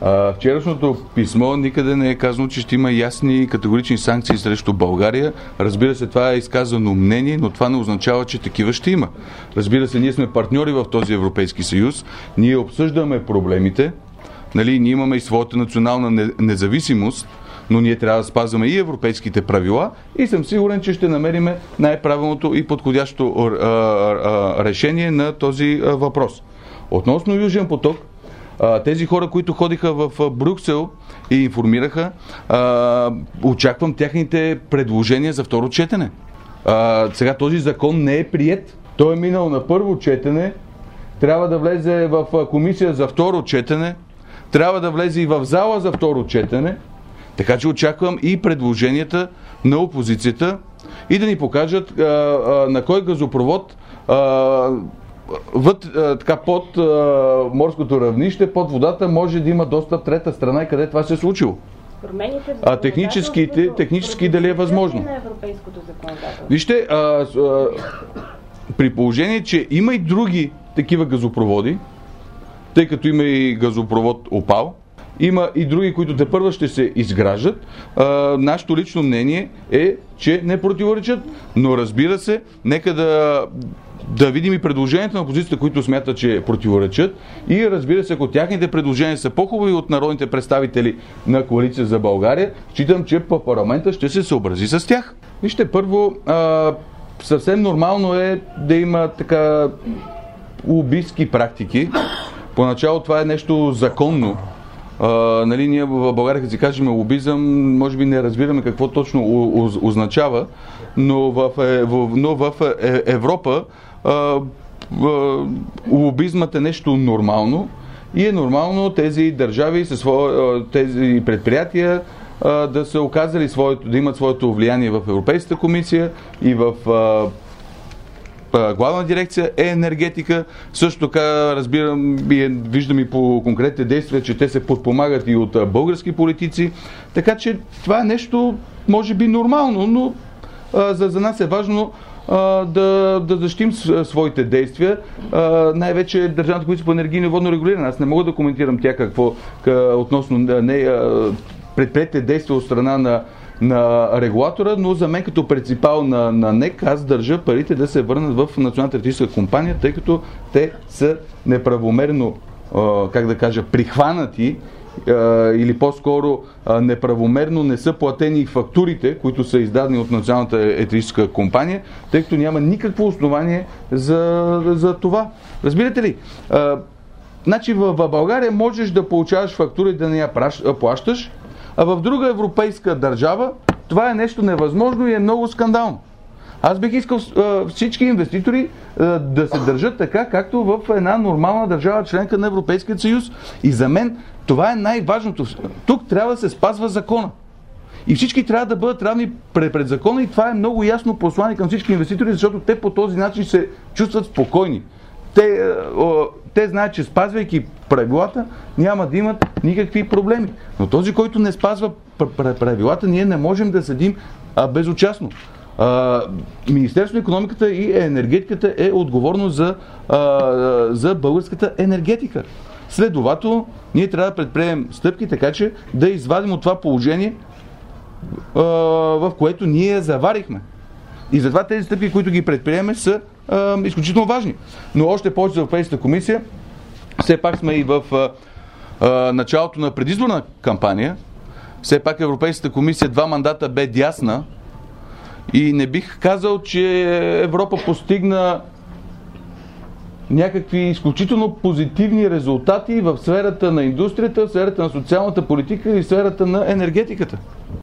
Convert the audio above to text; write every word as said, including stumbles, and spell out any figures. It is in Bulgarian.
А, вчерашното писмо никъде не е казано, че ще има ясни категорични санкции срещу България. Разбира се, това е изказано мнение, но това не означава, че такива ще има. Разбира се, ние сме партньори в този Европейски съюз, ние обсъждаме проблемите, нали, ние имаме и своята национална независимост, но ние трябва да спазваме и европейските правила и съм сигурен, че ще намерим най-правилното и подходящо а, а, решение на този а, въпрос. Относно Южен поток, а, тези хора, които ходиха в Брюксел и информираха, а, очаквам техните предложения за второ четене. А, сега този закон не е приет. Той е минал на първо четене, трябва да влезе в комисия за второ четене, трябва да влезе и в зала за второ четене. Така че очаквам и предложенията на опозицията и да ни покажат а, а, на кой газопровод а, въд, а, така, под а, морското равнище, под водата, може да има достъп трета страна и къде това се е случило. А технически, технически дали е възможно? Вижте, а, а, при положение, че има и други такива газопроводи, тъй като има и газопровод Опал, има и други, които тепърва ще се изграждат. А, нашето лично мнение е, че не противоречат, но разбира се, нека да, да видим и предложенията на опозицията, които смятат, че противоречат, и разбира се, ако тяхните предложения са по-хубави от народните представители на Коалиция за България, считам, че по парламента ще се съобрази с тях. Вижте, първо, а, съвсем нормално е да има така лобистки практики. Поначало това е нещо законно. Uh, нали, ние в България, като си кажем лобизъм, може би не разбираме какво точно означава, но в, в, но в Европа uh, uh, лобизмът е нещо нормално и е нормално тези държави, тези предприятия uh, да са оказали своето, да имат своето влияние в Европейската комисия и в uh, Главна дирекция е енергетика. Също така разбирам и виждам и по конкретните действия, че те се подпомагат и от български политици. Така че това е нещо, може би, нормално, но а, за, за нас е важно а, да, да защитим своите действия. А, най-вече Държавната комисия по енергийно и водно регулиране. Аз не мога да коментирам тя какво къ, относно не, предприетите действия от страна на на регулатора, но за мен като принципал на, на НЕК аз държа парите да се върнат в Националната електрическа компания, тъй като те са неправомерно, а, как да кажа, прихванати а, или по-скоро а, неправомерно не са платени фактурите, които са издадени от Националната електрическа компания, тъй като няма никакво основание за, за това. Разбирате ли? А, значи в, в България можеш да получаваш фактура и да не я плащаш, а в друга европейска държава това е нещо невъзможно и е много скандално. Аз бих искал а, всички инвеститори а, да се държат така, както в една нормална държава, членка на Европейския съюз. И за мен това е най-важното. Тук трябва да се спазва закона. И всички трябва да бъдат равни пред, пред закона и това е много ясно послание към всички инвеститори, защото те по този начин се чувстват спокойни. Те, те знаят, че спазвайки правилата, няма да имат никакви проблеми. Но този, който не спазва правилата, ние не можем да седим а, безучастно. А, Министерството на икономиката и енергетиката е отговорно за, а, за българската енергетика. Следователно, ние трябва да предприемем стъпки, така че да извадим от това положение, а, в което ние заварихме. И затова тези стъпки, които ги предприемем, са а, изключително важни. Но още повече за Европейската комисия, все пак сме и в а, а, началото на предизборна кампания. Все пак Европейската комисия два мандата бе дясна и не бих казал, че Европа постигна някакви изключително позитивни резултати в сферата на индустрията, в сферата на социалната политика и в сферата на енергетиката.